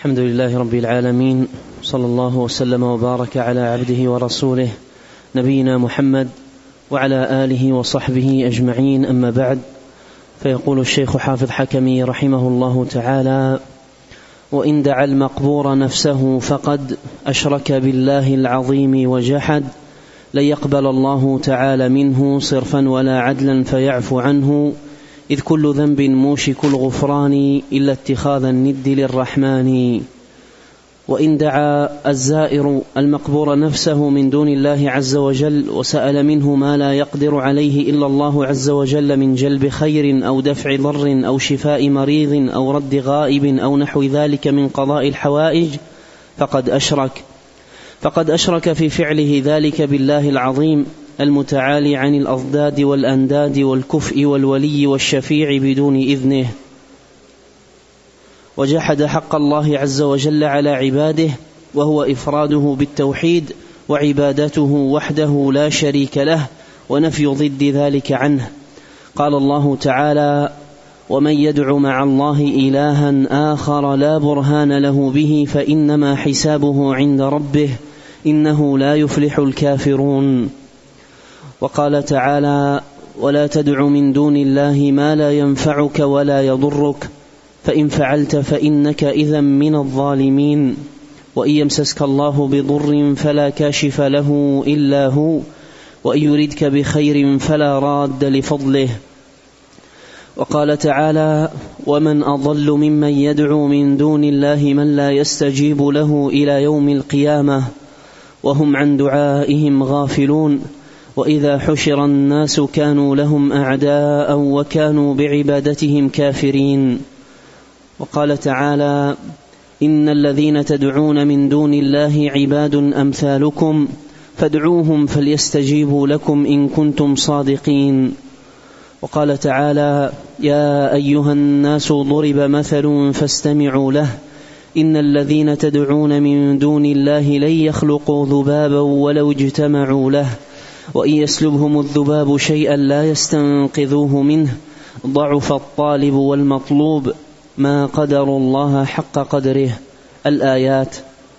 الحمد لله رب العالمين، صلى الله وسلم وبارك على عبده ورسوله نبينا محمد وعلى آله وصحبه أجمعين، أما بعد. فيقول الشيخ حافظ حكمي رحمه الله تعالى: وإن دعا المقبور نفسه فقد أشرك بالله العظيم وجحد، لن يقبل الله تعالى منه صرفا ولا عدلا فيعفو عنه، إذ كل ذنب موشك الغفران إلا اتخاذ الند للرحمن. وإن دعا الزائر المقبور نفسه من دون الله عز وجل وسأل منه ما لا يقدر عليه إلا الله عز وجل من جلب خير أو دفع ضر أو شفاء مريض أو رد غائب أو نحو ذلك من قضاء الحوائج فقد أشرك في فعله ذلك بالله العظيم المتعالي عن الأضداد والأنداد والكفء والولي والشفيع بدون إذنه، وجحد حق الله عز وجل على عباده، وهو إفراده بالتوحيد وعبادته وحده لا شريك له، ونفي ضد ذلك عنه. قال الله تعالى: ومن يدع مع الله إلها آخر لا برهان له به فإنما حسابه عند ربه إنه لا يفلح الكافرون. وقال تعالى: ولا تدع من دون الله ما لا ينفعك ولا يضرك فإن فعلت فإنك إذا من الظالمين، وإن يمسسك الله بضر فلا كاشف له إلا هو، وإن يردك بخير فلا راد لفضله. وقال تعالى: ومن أضل ممن يدعو من دون الله من لا يستجيب له إلى يوم القيامة وهم عن دعائهم غافلون، وإذا حشر الناس كانوا لهم أعداء وكانوا بعبادتهم كافرين. وقال تعالى: إن الذين تدعون من دون الله عباد أمثالكم فادعوهم فليستجيبوا لكم إن كنتم صادقين. وقال تعالى: يا أيها الناس ضرب مثل فاستمعوا له، إن الذين تدعون من دون الله لن يخلقوا ذبابا ولو اجتمعوا له، وإن يسلبهم الذباب شيئا لا يستنقذوه منه، ضعف الطالب والمطلوب، ما قدر الله حق قدره. الآيات.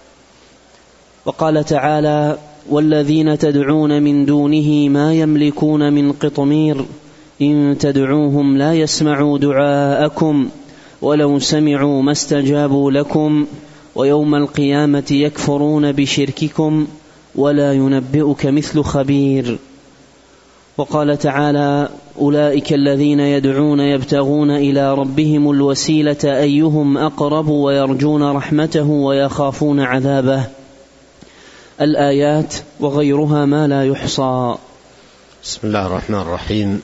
وقال تعالى: والذين تدعون من دونه ما يملكون من قطمير، إن تدعوهم لا يسمعوا دعاءكم ولو سمعوا ما استجابوا لكم، ويوم القيامة يكفرون بشرككم ولا ينبئك مثل خبير. وقال تعالى: أولئك الذين يدعون يبتغون إلى ربهم الوسيلة أيهم أقرب ويرجون رحمته ويخافون عذابه. الآيات وغيرها ما لا يحصى. بسم الله الرحمن الرحيم.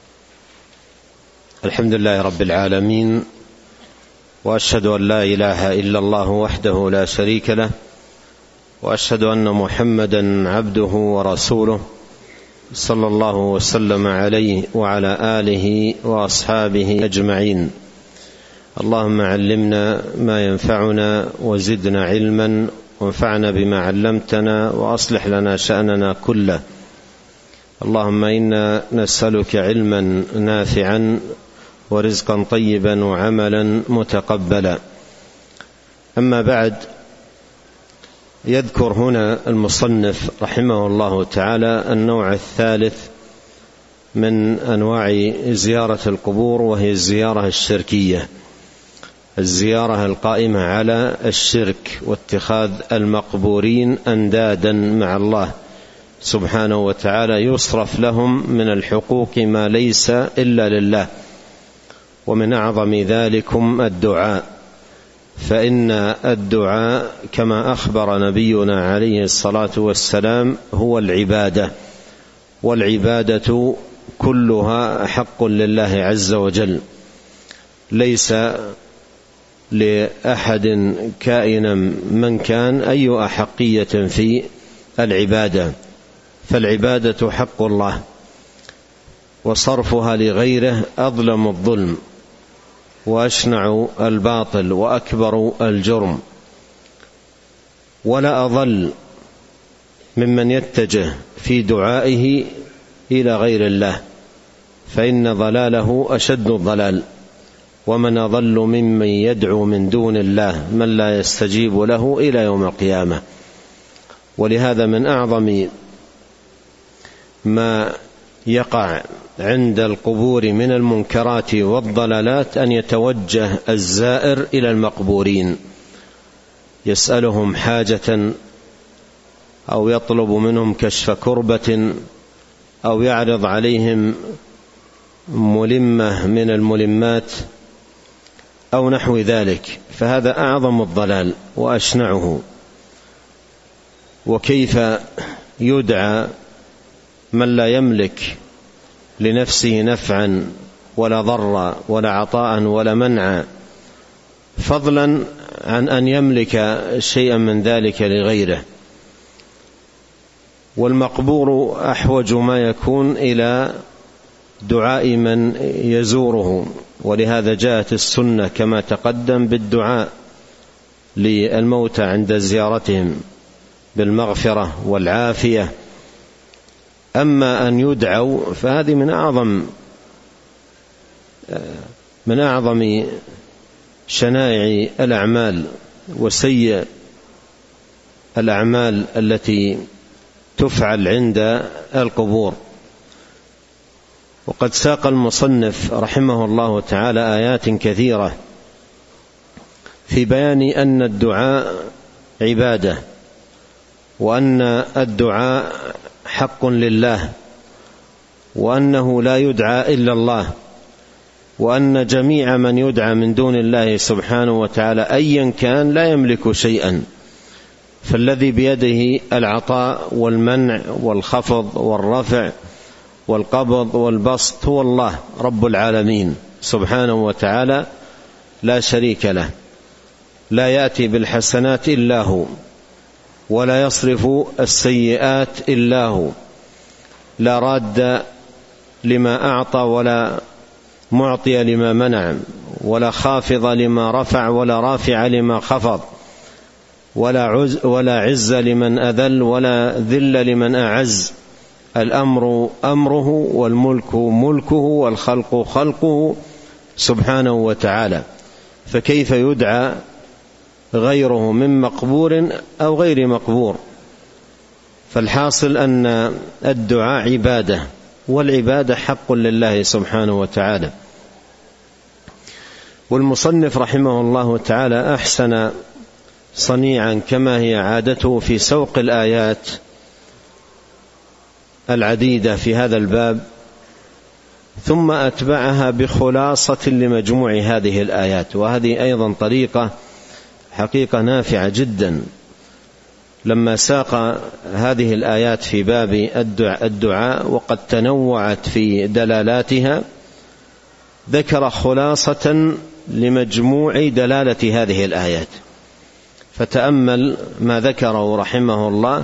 الحمد لله رب العالمين، وأشهد أن لا إله إلا الله وحده لا شريك له، وأشهد أن محمدا عبده ورسوله، صلى الله وسلم عليه وعلى آله وأصحابه أجمعين. اللهم علمنا ما ينفعنا وزدنا علما، وانفعنا بما علمتنا، وأصلح لنا شأننا كله. اللهم إنا نسألك علما نافعا ورزقا طيبا وعملا متقبلا. أما بعد، يذكر هنا المصنف رحمه الله تعالى النوع الثالث من أنواع زيارة القبور، وهي الزيارة الشركية، الزيارة القائمة على الشرك واتخاذ المقبورين أندادا مع الله سبحانه وتعالى، يصرف لهم من الحقوق ما ليس إلا لله. ومن أعظم ذلكم الدعاء، فإن الدعاء كما أخبر نبينا عليه الصلاة والسلام هو العبادة، والعبادة كلها حق لله عز وجل، ليس لأحد كائنا من كان أي أحقية في العبادة، فالعبادة حق الله، وصرفها لغيره أظلم الظلم وأشنع الباطل وأكبر الجرم. ولا أضل ممن يتجه في دعائه إلى غير الله، فإن ضلاله أشد الضلال. ومن أضل ممن يدعو من دون الله من لا يستجيب له إلى يوم القيامة. ولهذا من أعظم ما يقع عند القبور من المنكرات والضلالات أن يتوجه الزائر إلى المقبورين يسألهم حاجة أو يطلب منهم كشف كربة أو يعرض عليهم ملمة من الملمات أو نحو ذلك، فهذا أعظم الضلال وأشنعه. وكيف يدعى من لا يملك لنفسه نفعا ولا ضرا ولا عطاء ولا منعا، فضلا عن أن يملك شيئا من ذلك لغيره. والمقبور أحوج ما يكون إلى دعاء من يزوره، ولهذا جاءت السنة كما تقدم بالدعاء للموتى عند زيارتهم بالمغفرة والعافية. أما أن يدعوا فهذه من أعظم شنائع الأعمال وسيء الأعمال التي تفعل عند القبور. وقد ساق المصنف رحمه الله تعالى آيات كثيرة في بيان أن الدعاء عبادة، وأن الدعاء حق لله، وأنه لا يدعى إلا الله، وأن جميع من يدعى من دون الله سبحانه وتعالى أيا كان لا يملك شيئا، فالذي بيده العطاء والمنع والخفض والرفع والقبض والبسط هو الله رب العالمين سبحانه وتعالى لا شريك له، لا يأتي بالحسنات إلا هو، ولا يصرف السيئات إلا هو، لا راد لما أعطى ولا معطي لما منع، ولا خافض لما رفع ولا رافع لما خفض، ولا عز لمن أذل ولا ذل لمن أعز. الأمر أمره والملك ملكه والخلق خلقه سبحانه وتعالى، فكيف يدعى غيره من مقبور أو غير مقبور؟ فالحاصل أن الدعاء عبادة، والعبادة حق لله سبحانه وتعالى. والمصنف رحمه الله تعالى أحسن صنيعا كما هي عادته في سوق الآيات العديدة في هذا الباب، ثم أتبعها بخلاصة لمجموع هذه الآيات. وهذه أيضا طريقة حقيقة نافعة جدا. لما ساق هذه الآيات في باب الدعاء وقد تنوعت في دلالاتها، ذكر خلاصة لمجموع دلالة هذه الآيات، فتأمل ما ذكره رحمه الله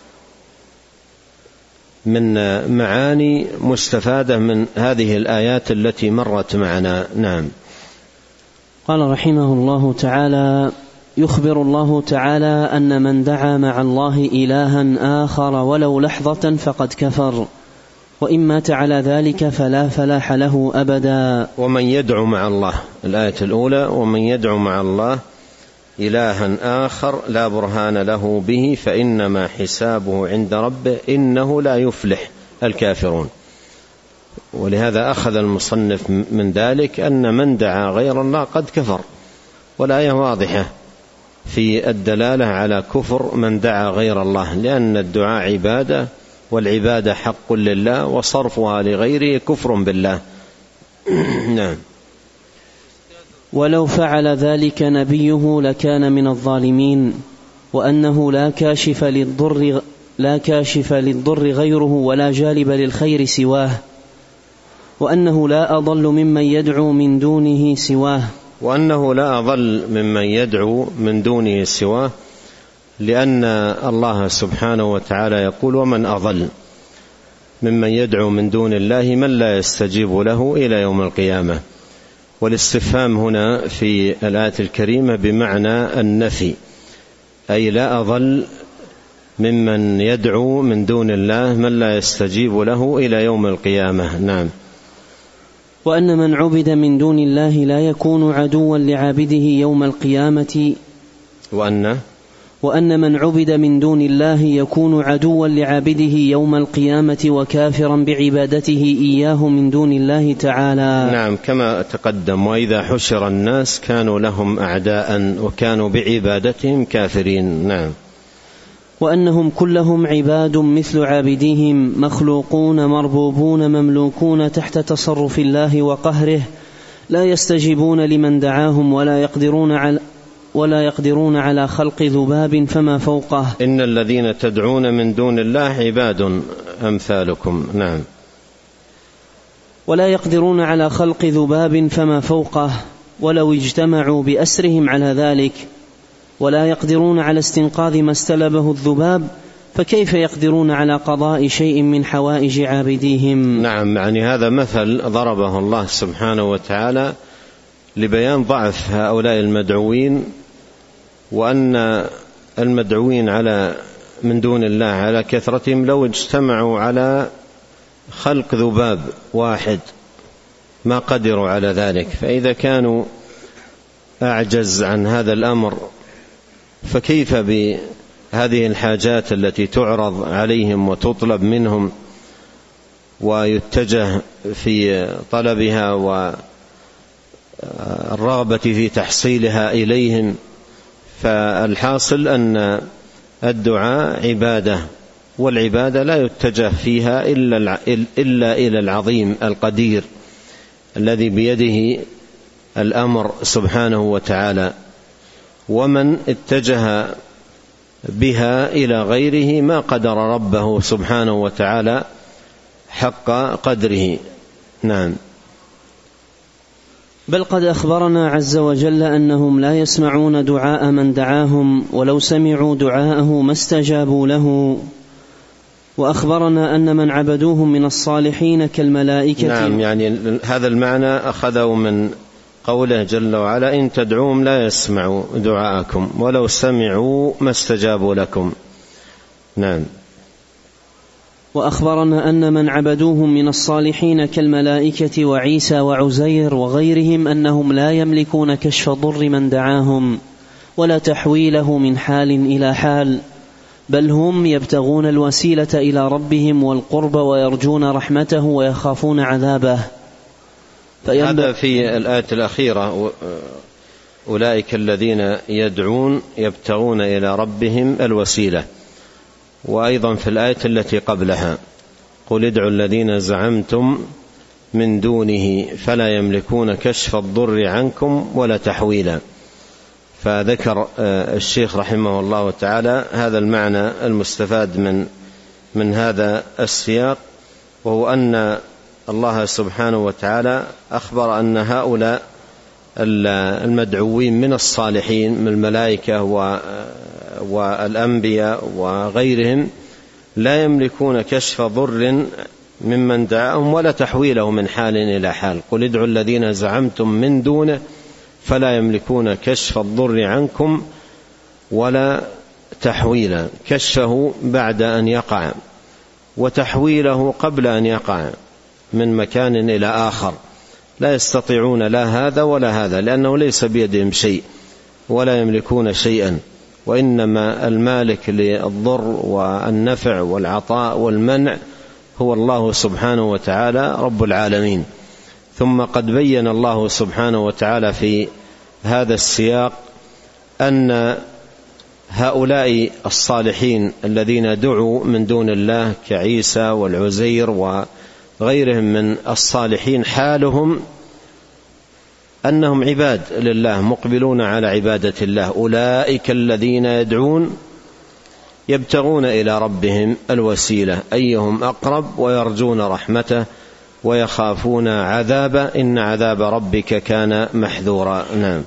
من معاني مستفادة من هذه الآيات التي مرت معنا. نعم. قال رحمه الله تعالى: يخبر الله تعالى أن من دعا مع الله إلها آخر ولو لحظة فقد كفر، وإن مات على ذلك فلا فلاح له أبدا. ومن يدعو مع الله، الآية الأولى: ومن يدعو مع الله إلها آخر لا برهان له به فإنما حسابه عند ربه إنه لا يفلح الكافرون. ولهذا أخذ المصنف من ذلك أن من دعا غير الله قد كفر، والآية واضحة في الدلالة على كفر من دعا غير الله، لأن الدعاء عبادة، والعبادة حق لله، وصرفها لغيره كفر بالله. نعم. ولو فعل ذلك نبيه لكان من الظالمين، وأنه لا كاشف للضر غيره ولا جالب للخير سواه، وأنه لا أضل ممن يدعو من دونه سواه. وأنه لا أضل ممن يدعو من دونه سواه، لأن الله سبحانه وتعالى يقول: ومن أضل ممن يدعو من دون الله من لا يستجيب له إلى يوم القيامة. والاستفهام هنا في الآية الكريمة بمعنى النفي، أي لا أضل ممن يدعو من دون الله من لا يستجيب له إلى يوم القيامة. نعم. وأن من عبد من دون الله لا يكون عدوا لعابده يوم القيامة وأن من عبد من دون الله يكون عدوا لعابده يوم القيامة وكافرا بعبادته إياه من دون الله تعالى. نعم، كما تقدم: وإذا حشر الناس كانوا لهم أعداء وكانوا بعبادتهم كافرين. نعم. وأنهم كلهم عباد مثل عابديهم، مخلوقون مربوبون مملوكون تحت تصرف الله وقهره، لا يستجيبون لمن دعاهم ولا يقدرون على خلق ذباب فما فوقه. إن الذين تدعون من دون الله عباد أمثالكم. نعم. ولا يقدرون على خلق ذباب فما فوقه ولو اجتمعوا بأسرهم على ذلك، ولا يقدرون على استنقاذ ما استلبه الذباب، فكيف يقدرون على قضاء شيء من حوائج عابديهم؟ نعم، يعني هذا مثل ضربه الله سبحانه وتعالى لبيان ضعف هؤلاء المدعوين، وأن المدعوين من دون الله على كثرتهم لو اجتمعوا على خلق ذباب واحد ما قدروا على ذلك، فإذا كانوا أعجز عن هذا الأمر فكيف بهذه الحاجات التي تعرض عليهم وتطلب منهم ويتجه في طلبها والرغبة في تحصيلها إليهم. فالحاصل أن الدعاء عبادة، والعبادة لا يتجه فيها إلا إلى العظيم القدير الذي بيده الأمر سبحانه وتعالى، ومن اتجه بها إلى غيره ما قدر ربه سبحانه وتعالى حق قدره. نعم. بل قد أخبرنا عز وجل أنهم لا يسمعون دعاء من دعاهم، ولو سمعوا دعاءه ما استجابوا له. وأخبرنا أن من عبدوهم من الصالحين كالملائكة. نعم، يعني هذا المعنى أخذوا من قوله جل وعلا: إن تدعوهم لا يسمعوا دعاءكم ولو سمعوا ما استجابوا لكم. نعم. وأخبرنا أن من عبدوهم من الصالحين كالملائكة وعيسى وعزير وغيرهم أنهم لا يملكون كشف ضر من دعاهم ولا تحويله من حال إلى حال، بل هم يبتغون الوسيلة إلى ربهم والقرب ويرجون رحمته ويخافون عذابه. هذا في الآية الأخيرة: أولئك الذين يدعون يبتغون إلى ربهم الوسيلة. وأيضا في الآية التي قبلها: قل ادعوا الذين زعمتم من دونه فلا يملكون كشف الضر عنكم ولا تحويلا. فذكر الشيخ رحمه الله تعالى هذا المعنى المستفاد من هذا السياق، وهو أن الله سبحانه وتعالى أخبر أن هؤلاء المدعوين من الصالحين من الملائكة والأنبياء وغيرهم لا يملكون كشف ضر ممن دعاهم ولا تحويله من حال إلى حال. قل ادعوا الذين زعمتم من دونه فلا يملكون كشف الضر عنكم ولا تحويلا. كشفه بعد أن يقع، وتحويله قبل أن يقع من مكان إلى آخر. لا يستطيعون لا هذا ولا هذا، لأنه ليس بيدهم شيء ولا يملكون شيئا، وإنما المالك للضر والنفع والعطاء والمنع هو الله سبحانه وتعالى رب العالمين. ثم قد بين الله سبحانه وتعالى في هذا السياق أن هؤلاء الصالحين الذين دعوا من دون الله كعيسى والعزير وغيرهم من الصالحين حالهم أنهم عباد لله مقبلون على عبادة الله. أولئك الذين يدعون يبتغون إلى ربهم الوسيلة أيهم أقرب ويرجون رحمته ويخافون عذابه إن عذاب ربك كان محذورا. نعم.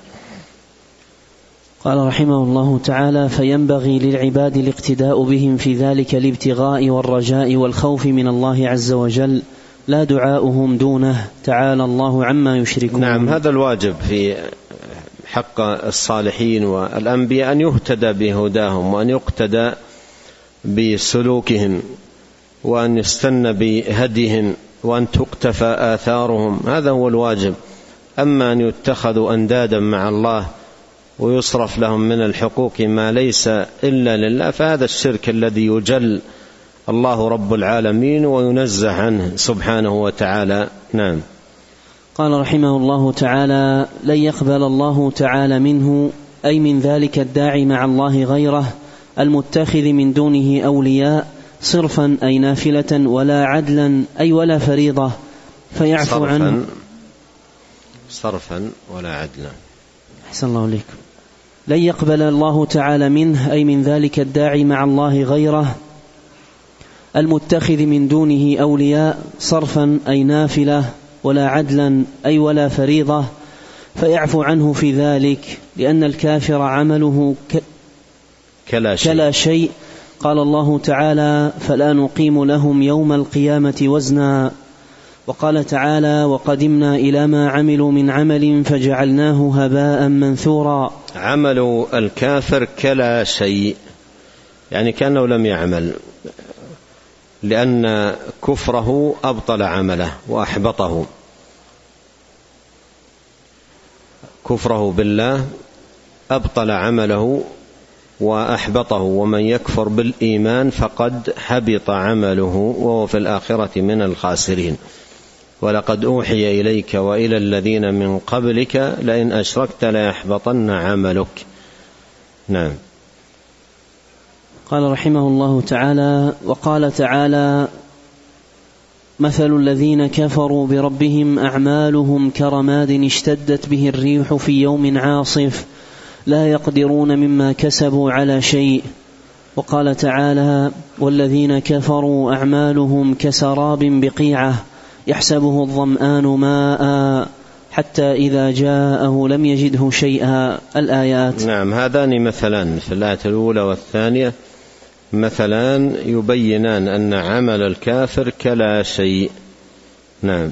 قال رحمه الله تعالى: فينبغي للعباد الاقتداء بهم في ذلك الابتغاء والرجاء والخوف من الله عز وجل، لا دعاؤهم دونه، تعالى الله عما يشركون. نعم، هذا الواجب في حق الصالحين والأنبياء أن يهتدى بهداهم وأن يقتدى بسلوكهم وأن يستنى بهديهم وأن تقتفى آثارهم، هذا هو الواجب. أما أن يتخذوا أندادا مع الله ويصرف لهم من الحقوق ما ليس إلا لله، فهذا الشرك الذي يجل الله رب العالمين وينزه عنه سبحانه وتعالى. نعم. قال رحمه الله تعالى: لن يقبل الله تعالى منه، أي من ذلك الداعي مع الله غيره المتخذ من دونه أولياء، صرفا أي نافلة، ولا عدلا أي ولا فريضة، فيعفو عنه. صرفا ولا عدلا. أحسن الله عليكم. لن يقبل الله تعالى منه، أي من ذلك الداعي مع الله غيره المتخذ من دونه أولياء، صرفا أي نافلة، ولا عدلا أي ولا فريضة، فيعفو عنه في ذلك، لأن الكافر عمله كلا شيء. قال الله تعالى: فلا نقيم لهم يوم القيامة وزنا. وقال تعالى: وقدمنا إلى ما عملوا من عمل فجعلناه هباء منثورا. عمل الكافر كلا شيء، يعني كأنه لم يعمل، لأن كفره أبطل عمله وأحبطه. كفره بالله أبطل عمله وأحبطه، ومن يكفر بالإيمان فقد حبط عمله وهو في الآخرة من الخاسرين. ولقد أوحي إليك وإلى الذين من قبلك لئن أشركت ليحبطن عملك. نعم. قال رحمه الله تعالى: وقال تعالى: مثل الذين كفروا بربهم أعمالهم كرماد اشتدت به الريح في يوم عاصف لا يقدرون مما كسبوا على شيء. وقال تعالى: والذين كفروا أعمالهم كسراب بقيعة يحسبه الظمآن ماء حتى إذا جاءه لم يجده شيئا. الآيات. نعم. هذان مثلان في الآية الأولى والثانية، مثلان يبينان أن عمل الكافر كلا شيء. نعم.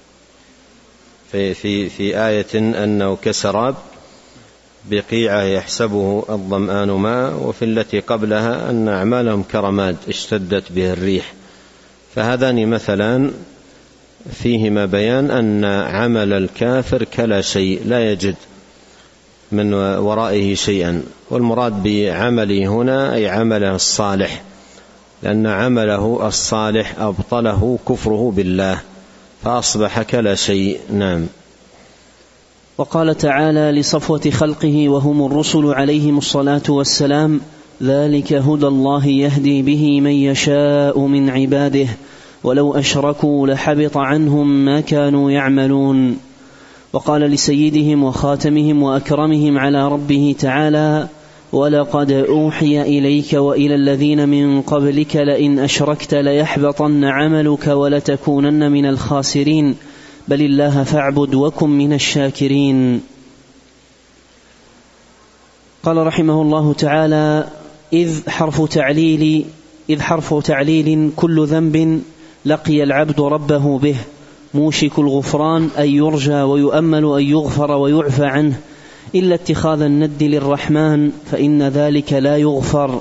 في آية أنه كسراب بقيعة يحسبه الظمآن ماء، وفي التي قبلها أن أعمالهم كرماد اشتدت به الريح. فهذان مثلان فيهما بيان أن عمل الكافر كلا شيء، لا يجد من ورائه شيئا. والمراد بعمله هنا أي عمله الصالح، لأن عمله الصالح أبطله كفره بالله فأصبح كلا شيء. نعم. وقال تعالى لصفوة خلقه وهم الرسل عليهم الصلاة والسلام: ذلك هدى الله يهدي به من يشاء من عباده ولو أشركوا لحبط عنهم ما كانوا يعملون. وقال لسيدهم وخاتمهم وأكرمهم على ربه تعالى: ولقد أوحي إليك وإلى الذين من قبلك لئن أشركت ليحبطن عملك ولتكونن من الخاسرين بل الله فاعبد وكن من الشاكرين. قال رحمه الله تعالى: إذ حرف تعليل كل ذنب لقي العبد ربه به موشك الغفران، أي يرجى ويؤمل أن يغفر ويعفى عنه، إلا اتخاذ الند للرحمن فإن ذلك لا يغفر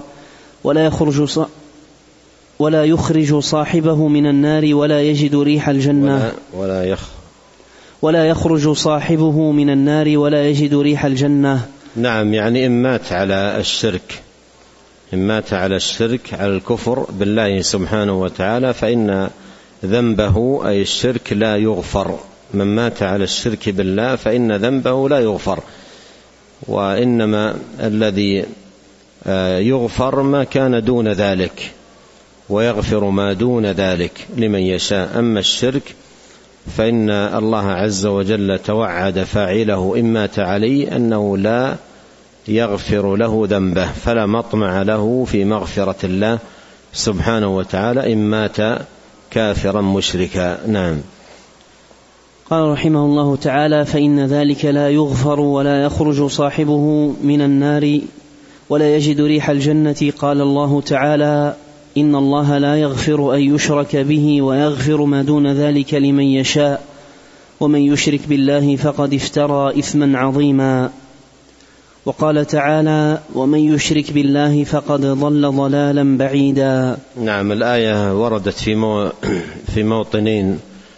ولا يخرج صاحبه من النار ولا يجد ريح الجنة ولا يخرج صاحبه من النار ولا يجد ريح الجنة. نعم. يعني إن مات على الشرك على الكفر بالله سبحانه وتعالى فإن ذنبه أي الشرك لا يغفر. من مات على الشرك بالله فإن ذنبه لا يغفر، وإنما الذي يغفر ما كان دون ذلك، ويغفر ما دون ذلك لمن يشاء. أما الشرك فإن الله عز وجل توعد فاعله إن مات عليه أنه لا يغفر له ذنبه، فلا مطمع له في مغفرة الله سبحانه وتعالى إن مات كافرا مشركا. نعم. قال رحمه الله تعالى: فإن ذلك لا يغفر ولا يخرج صاحبه من النار ولا يجد ريح الجنة. قال الله تعالى: إن الله لا يغفر أن يشرك به ويغفر ما دون ذلك لمن يشاء ومن يشرك بالله فقد افترى إثما عظيما. وقال تعالى: ومن يشرك بالله فقد ضل ضلالا بعيدا. نعم. الآية وردت في موطنين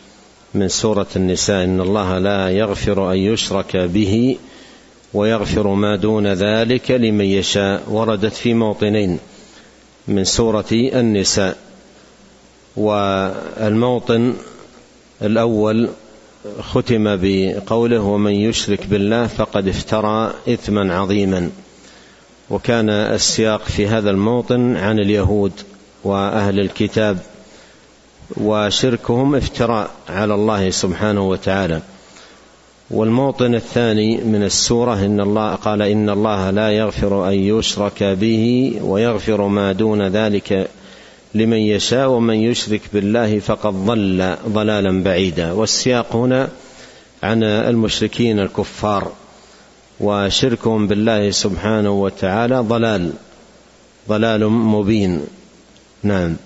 من سورة النساء: إن الله لا يغفر أن يشرك به ويغفر ما دون ذلك لمن يشاء، وردت في موطنين من سورة النساء. والموطن الأول ختم بقوله: ومن يشرك بالله فقد افترى إثما عظيما. وكان السياق في هذا الموطن عن اليهود وأهل الكتاب وشركهم افتراء على الله سبحانه وتعالى. والموطن الثاني من السورة إن الله قال: إن الله لا يغفر أن يشرك به ويغفر ما دون ذلك لمن يشاء ومن يشرك بالله فقد ضل ضلالا بعيدا. والسياق هنا عن المشركين الكفار، وشركهم بالله سبحانه وتعالى ضلال مبين. نعم.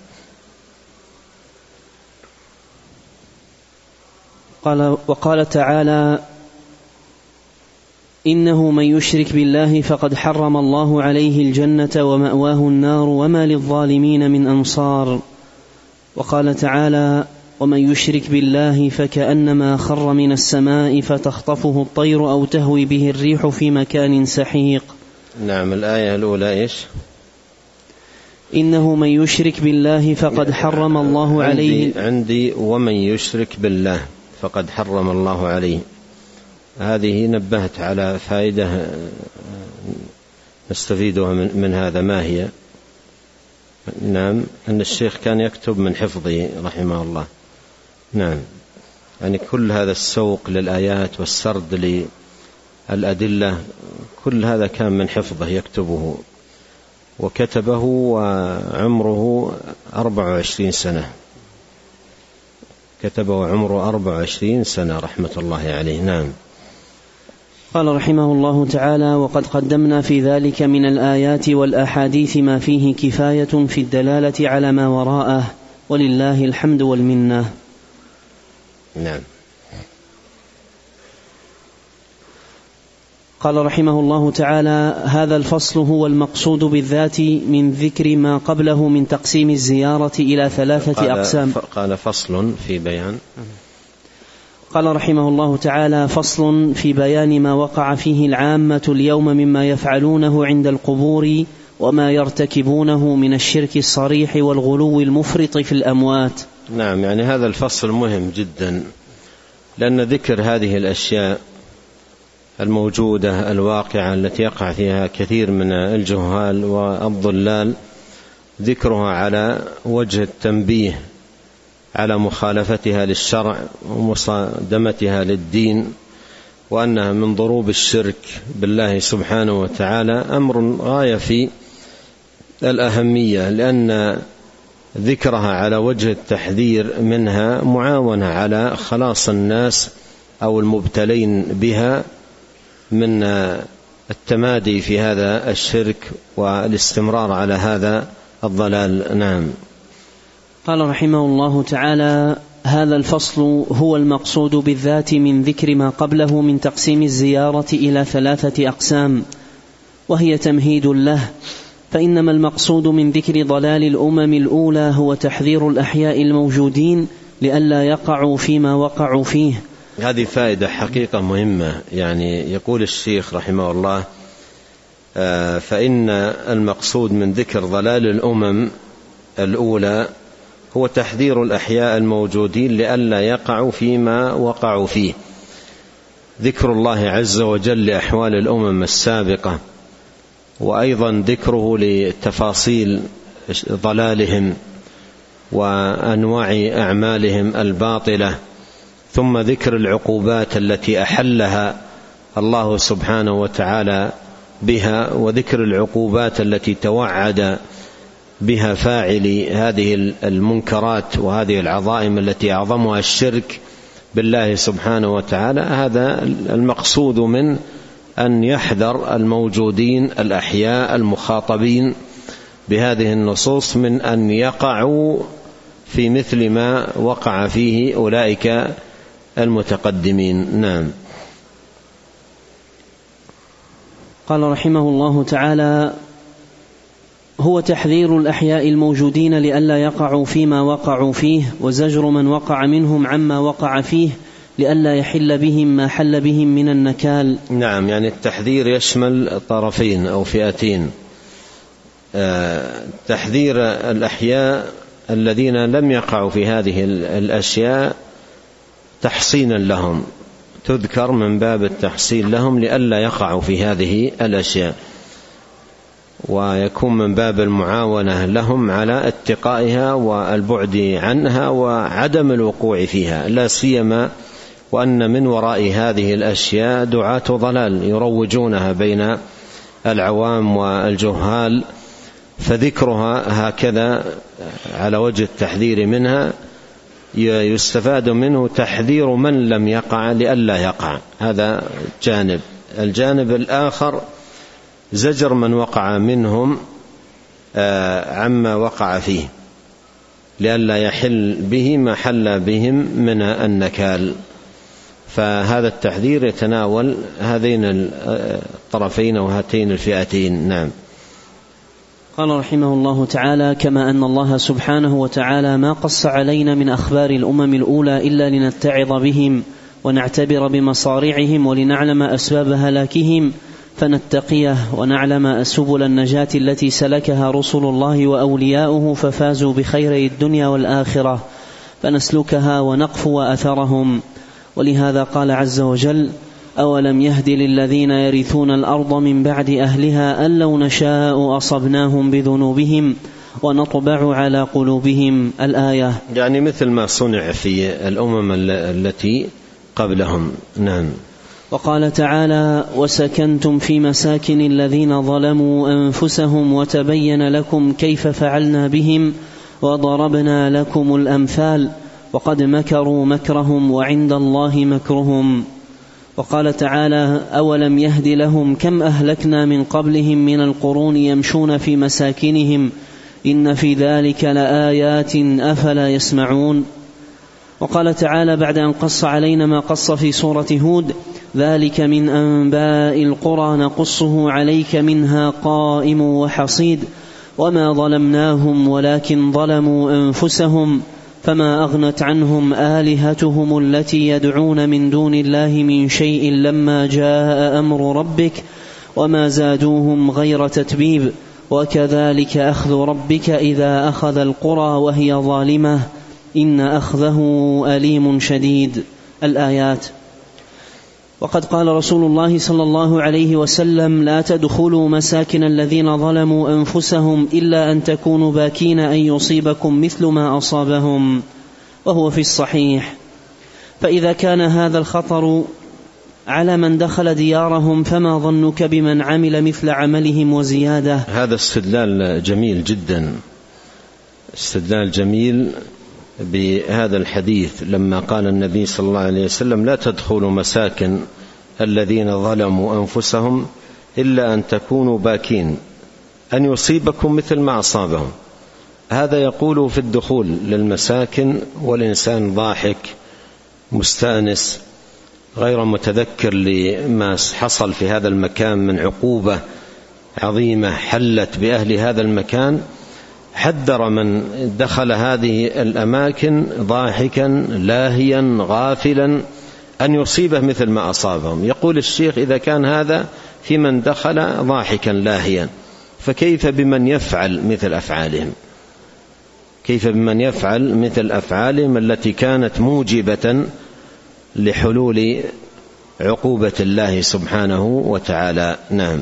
وقال تعالى: إنه من يشرك بالله فقد حرم الله عليه الجنة ومأواه النار وما للظالمين من أنصار. وقال تعالى: ومن يشرك بالله فكأنما خر من السماء فتخطفه الطير أو تهوي به الريح في مكان سحيق. نعم. الآية الأولى إيش؟ إنه من يشرك بالله فقد حرم الله عليه. عندي ومن يشرك بالله فقد حرم الله عليه. هذه نبهت على فائدة نستفيدها من هذا. ما هي؟ نعم، أن الشيخ كان يكتب من حفظه رحمه الله. نعم، يعني كل هذا السوق للآيات والسرد للأدلة كل هذا كان من حفظه يكتبه، وكتبه وعمره 24 سنة. كتبه عمره 24 سنة رحمة الله عليه. نعم. قال رحمه الله تعالى: وقد قدمنا في ذلك من الآيات والأحاديث ما فيه كفاية في الدلالة على ما وراءه، ولله الحمد والمنة. نعم. قال رحمه الله تعالى: هذا الفصل هو المقصود بالذات من ذكر ما قبله من تقسيم الزيارة إلى 3 أقسام. قال فصل في بيان. قال رحمه الله تعالى: فصل في بيان ما وقع فيه العامة اليوم مما يفعلونه عند القبور وما يرتكبونه من الشرك الصريح والغلو المفرط في الأموات. نعم، يعني هذا الفصل مهم جدا، لأن ذكر هذه الأشياء الموجودة الواقعة التي يقع فيها كثير من الجهال والضلال، ذكرها على وجه التنبيه على مخالفتها للشرع ومصادمتها للدين، وأنها من ضروب الشرك بالله سبحانه وتعالى، أمر غاية في الأهمية، لأن ذكرها على وجه التحذير منها معاونة على خلاص الناس أو المبتلين بها من التمادي في هذا الشرك والاستمرار على هذا الضلال. نعم. قال رحمه الله تعالى: هذا الفصل هو المقصود بالذات من ذكر ما قبله من تقسيم الزيارة إلى 3 أقسام، وهي تمهيد له، فإنما المقصود من ذكر ضلال الأمم الأولى هو تحذير الأحياء الموجودين لئلا يقعوا فيما وقعوا فيه. هذه فائدة حقيقة مهمة. يعني يقول الشيخ رحمه الله: فإن المقصود من ذكر ضلال الأمم الأولى هو تحذير الأحياء الموجودين لئلا يقعوا فيما وقعوا فيه. ذكر الله عز وجل لأحوال الأمم السابقة، وأيضا ذكره لتفاصيل ضلالهم وأنواع أعمالهم الباطلة، ثم ذكر العقوبات التي أحلها الله سبحانه وتعالى بها، وذكر العقوبات التي توعد بها فاعل هذه المنكرات وهذه العظائم التي أعظمها الشرك بالله سبحانه وتعالى. هذا المقصود من أن يحذر الموجودين الأحياء المخاطبين بهذه النصوص من أن يقعوا في مثل ما وقع فيه أولئك المتقدمين. نعم. قال رحمه الله تعالى: هو تحذير الأحياء الموجودين لئلا يقعوا فيما وقعوا فيه، وزجر من وقع منهم عما وقع فيه لئلا يحل بهم ما حل بهم من النكال. نعم، يعني التحذير يشمل طرفين أو فئتين. تحذير الأحياء الذين لم يقعوا في هذه الأشياء تحصينا لهم، تذكر من باب التحصين لهم لئلا يقعوا في هذه الأشياء، ويكون من باب المعاونة لهم على اتقائها والبعد عنها وعدم الوقوع فيها، لا سيما وأن من وراء هذه الأشياء دعاة ضلال يروجونها بين العوام والجهال، فذكرها هكذا على وجه التحذير منها يستفاد منه تحذير من لم يقع لئلا يقع. هذا جانب. الجانب الآخر زجر من وقع منهم عما وقع فيه لئلا يحل به ما حل بهم من النكال. فهذا التحذير يتناول هذين الطرفين وهاتين الفئتين. نعم. قال رحمه الله تعالى: كما أن الله سبحانه وتعالى ما قص علينا من أخبار الأمم الأولى إلا لنتعظ بهم ونعتبر بمصارعهم ولنعلم أسباب هلاكهم فنتقيه ونعلم سبل النجاة التي سلكها رسل الله وأولياؤه ففازوا بخيري الدنيا والآخرة فنسلكها ونقفو أثرهم. ولهذا قال عز وجل: أولم يهد للذين يرثون الأرض من بعد أهلها أن لو نشاء أصبناهم بذنوبهم ونطبع على قلوبهم. الآية. يعني مثل ما صنع في الأمم التي قبلهم. نعم. وقال تعالى: وسكنتم في مساكن الذين ظلموا أنفسهم وتبين لكم كيف فعلنا بهم وضربنا لكم الأمثال وقد مكروا مكرهم وعند الله مكرهم. وقال تعالى: أولم يهد لهم كم أهلكنا من قبلهم من القرون يمشون في مساكنهم إن في ذلك لآيات أفلا يسمعون. وقال تعالى بعد أن قص علينا ما قص في سورة هود: ذلك من أنباء القرى نقصه عليك منها قائم وحصيد وما ظلمناهم ولكن ظلموا أنفسهم فما أغنت عنهم آلهتهم التي يدعون من دون الله من شيء لما جاء أمر ربك وما زادوهم غير تتبيب وكذلك أخذ ربك إذا أخذ القرى وهي ظالمة إن أخذه أليم شديد. الآيات. وقد قال رسول الله صلى الله عليه وسلم: لا تدخلوا مساكن الذين ظلموا أنفسهم إلا أن تكونوا باكين أن يصيبكم مثل ما أصابهم، وهو في الصحيح. فإذا كان هذا الخطر على من دخل ديارهم فما ظنك بمن عمل مثل عملهم وزيادة. هذا استدلال جميل جدا، استدلال جميل بهذا الحديث لما قال النبي صلى الله عليه وسلم: لا تدخلوا مساكن الذين ظلموا أنفسهم إلا أن تكونوا باكين أن يصيبكم مثل ما أصابهم. هذا يقول في الدخول للمساكن والإنسان ضاحك مستأنس غير متذكر لما حصل في هذا المكان من عقوبة عظيمة حلت بأهل هذا المكان. حذر من دخل هذه الأماكن ضاحكا لاهيا غافلا أن يصيبه مثل ما أصابهم. يقول الشيخ: إذا كان هذا في من دخل ضاحكا لاهيا فكيف بمن يفعل مثل أفعالهم؟ كيف بمن يفعل مثل أفعالهم التي كانت موجبة لحلول عقوبة الله سبحانه وتعالى. نعم.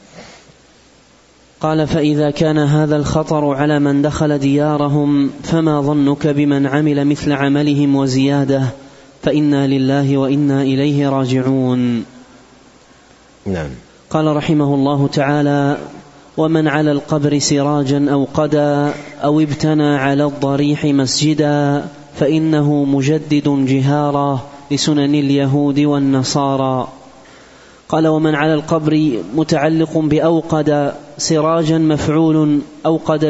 قال: فإذا كان هذا الخطر على من دخل ديارهم فما ظنك بمن عمل مثل عملهم وزيادة، فإنا لله وإنا إليه راجعون. نعم. قال رحمه الله تعالى: ومن على القبر سراجا أو قدا أو ابتنى على الضريح مسجدا فإنه مجدد جهارا لسنن اليهود والنصارى. قال: ومن على القبر متعلق بأوقد، سراجا مفعول، أوقد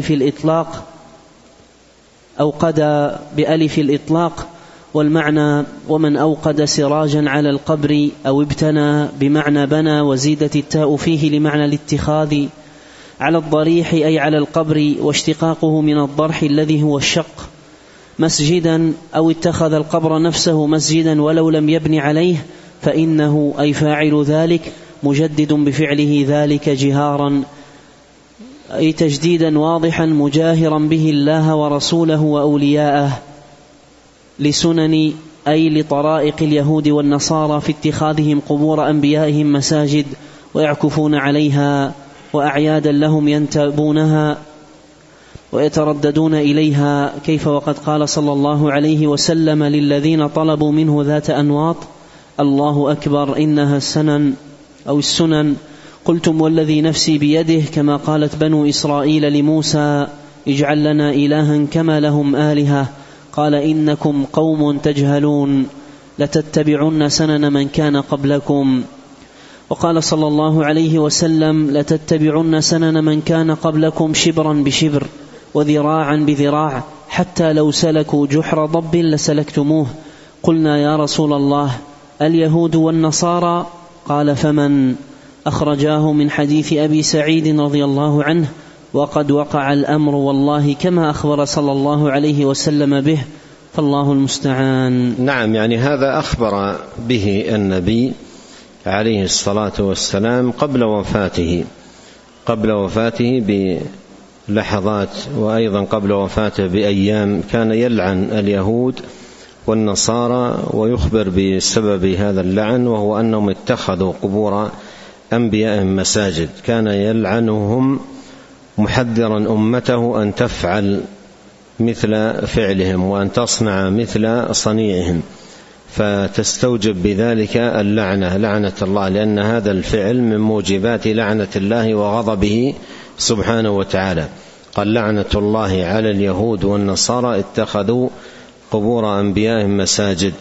بألف الإطلاق، والمعنى ومن أوقد سراجا على القبر أو ابتنى بمعنى بنى وزيدت التاء فيه لمعنى الاتخاذ، على الضريح أي على القبر، واشتقاقه من الضرح الذي هو الشق، مسجدا أو اتخذ القبر نفسه مسجدا ولو لم يبن عليه، فإنه أي فاعل ذلك مجدد بفعله ذلك جهارا، أي تجديدا واضحا مجاهرا به الله ورسوله وأولياءه، لسنن أي لطرائق اليهود والنصارى في اتخاذهم قبور أنبيائهم مساجد ويعكفون عليها، وأعيادا لهم ينتابونها ويترددون إليها، كيف وقد قال صلى الله عليه وسلم للذين طلبوا منه ذات أنواط: الله أكبر إنها السنن أو السنن. قلتم والذي نفسي بيده، كما قالت بنو إسرائيل لموسى: اجعل لنا إلها كما لهم آلهة. قال: إنكم قوم تجهلون لتتبعن سنن من كان قبلكم. وقال صلى الله عليه وسلم: لتتبعن سنن من كان قبلكم شبرا بشبر وذراعا بذراع، حتى لو سلكوا جحر ضب لسلكتموه. قلنا: يا رسول الله، اليهود والنصارى؟ قال: فمن؟ أخرجاه من حديث أبي سعيد رضي الله عنه. وقد وقع الأمر والله كما أخبر صلى الله عليه وسلم به، فالله المستعان. نعم، يعني هذا أخبر به النبي عليه الصلاة والسلام قبل وفاته بلحظات، وأيضا قبل وفاته بأيام، كان يلعن اليهود والنصارى ويخبر بسبب هذا اللعن، وهو أنهم اتخذوا قبور أنبيائهم مساجد. كان يلعنهم محذرا أمته أن تفعل مثل فعلهم وأن تصنع مثل صنيعهم، فتستوجب بذلك اللعنة، لعنة الله، لأن هذا الفعل من موجبات لعنة الله وغضبه سبحانه وتعالى. قال: لعنة الله على اليهود والنصارى اتخذوا قبور أنبيائهم مساجد.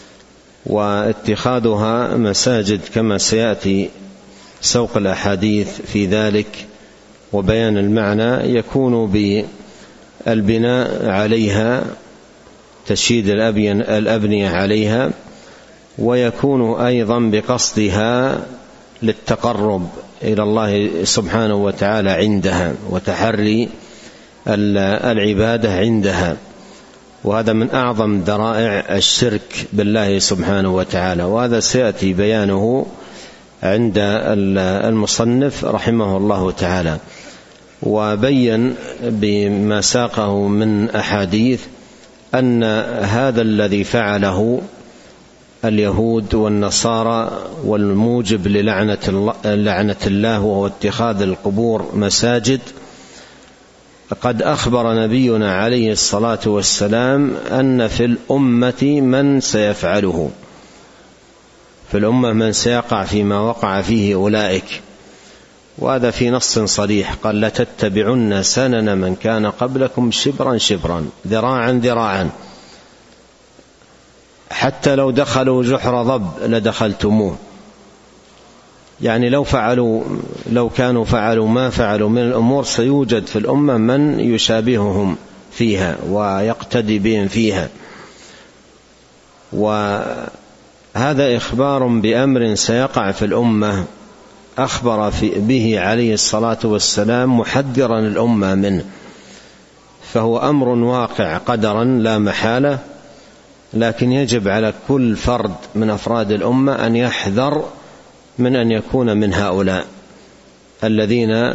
واتخاذها مساجد كما سيأتي سوق الأحاديث في ذلك وبيان المعنى، يكون بالبناء عليها، تشييد الأبنية عليها، ويكون أيضا بقصدها للتقرب إلى الله سبحانه وتعالى عندها وتحري العبادة عندها، وهذا من أعظم ذرائع الشرك بالله سبحانه وتعالى، وهذا سيأتي بيانه عند المصنف رحمه الله تعالى. وبين بما ساقه من أحاديث أن هذا الذي فعله اليهود والنصارى والموجب للعنة الله وهو اتخاذ القبور مساجد، قد أخبر نبينا عليه الصلاة والسلام أن في الأمة من سيفعله، في الأمة من سيقع فيما وقع فيه أولئك، وهذا في نص صريح. قال: لتتبعن سنن من كان قبلكم شبرا شبرا ذراعا ذراعا، حتى لو دخلوا جحر ضب لدخلتموه. يعني لو كانوا فعلوا ما فعلوا من الأمور، سيوجد في الأمة من يشابههم فيها ويقتدي بهم فيها. وهذا إخبار بأمر سيقع في الأمة، أخبر به عليه الصلاة والسلام محذرا الأمة منه، فهو أمر واقع قدرا لا محالة، لكن يجب على كل فرد من أفراد الأمة أن يحذر من أن يكون من هؤلاء الذين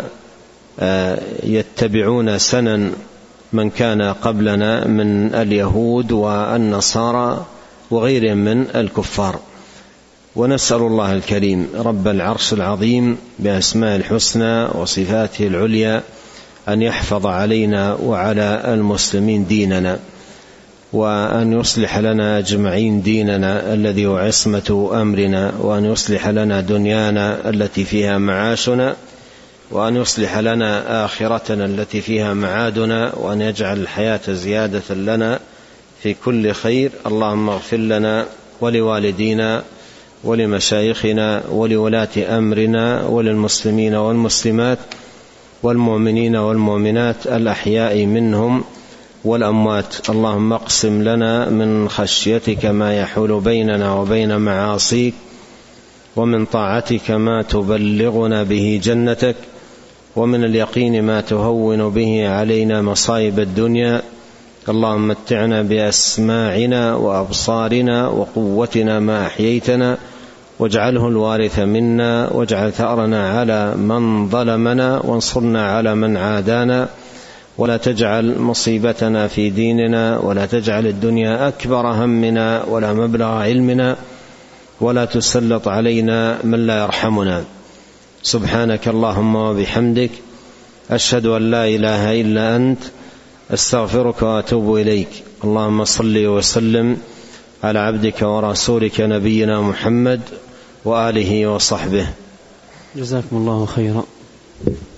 يتبعون سنن من كان قبلنا من اليهود والنصارى وغيرهم من الكفار. ونسأل الله الكريم رب العرش العظيم بأسماء الحسنى وصفاته العليا أن يحفظ علينا وعلى المسلمين ديننا، وأن يصلح لنا أجمعين ديننا الذي هو عصمة أمرنا، وأن يصلح لنا دنيانا التي فيها معاشنا، وأن يصلح لنا آخرتنا التي فيها معادنا، وأن يجعل الحياة زيادة لنا في كل خير. اللهم اغفر لنا ولوالدينا ولمشايخنا ولولاة أمرنا وللمسلمين والمسلمات والمؤمنين والمؤمنات الأحياء منهم والأموات. اللهم اقسم لنا من خشيتك ما يحول بيننا وبين معاصيك، ومن طاعتك ما تبلغنا به جنتك، ومن اليقين ما تهون به علينا مصائب الدنيا. اللهم متعنا بأسماعنا وأبصارنا وقوتنا ما أحييتنا، واجعله الوارث منا، واجعل ثأرنا على من ظلمنا، وانصرنا على من عادانا، ولا تجعل مصيبتنا في ديننا، ولا تجعل الدنيا أكبر همنا ولا مبلغ علمنا، ولا تسلط علينا من لا يرحمنا. سبحانك اللهم وبحمدك، أشهد أن لا إله إلا أنت، أستغفرك وأتوب إليك. اللهم صل وسلم على عبدك ورسولك نبينا محمد وآله وصحبه. جزاكم الله خيرا.